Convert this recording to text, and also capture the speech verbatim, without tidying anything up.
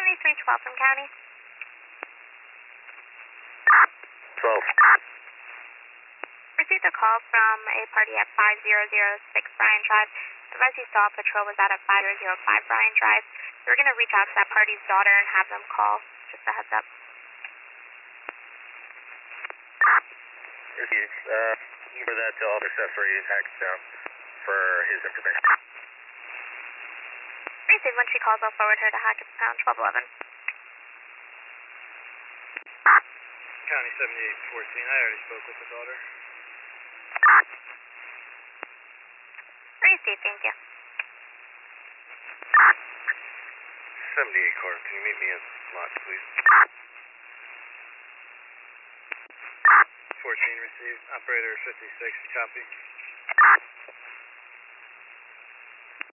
three twelve from County. twelve. Received a call from a party at five zero zero six Bryan Drive. Advice you saw patrol was out at five zero zero five Bryan Drive. We're going to reach out to that party's daughter and have them call. Just a heads up. Received. Uh, for that to Officer Sefri Hackettstown for his information. Received. When she calls, I'll forward her to Hackettstown, twelve eleven. County seventy-eight fourteen. I already spoke with the daughter. Received. Thank you. seventy-eight car, can you meet me at lot, please? fourteen received. Operator fifty-six, copy.